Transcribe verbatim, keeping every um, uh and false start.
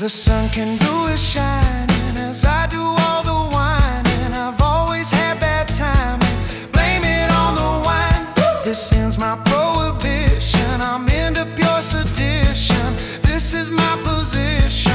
The sun can do its shining as I do all the whining. I've always had bad timing, blame it on the wine. This ends my prohibition, I'm into pure sedition. This is my position.